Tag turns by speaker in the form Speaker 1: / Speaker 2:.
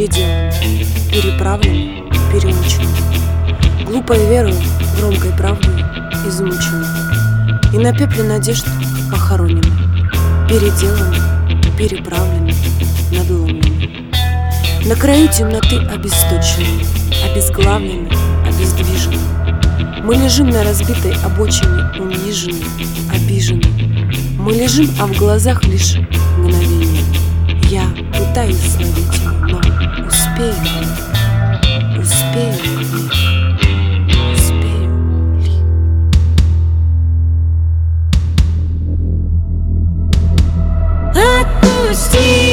Speaker 1: переделаны, переправлены, переучены. Глупой верою, громкой правдой измучены. И на пепле надежд похоронены, переделаны, переправлены, надломлены. На краю темноты обесточены, обезглавлены, обездвижены. Мы лежим на разбитой обочине, унижены, обижены. Мы лежим, а в глазах лишь мгновение. Я пытаюсь словить его, но успею ли? Успею ли? Успею ли? Отпусти!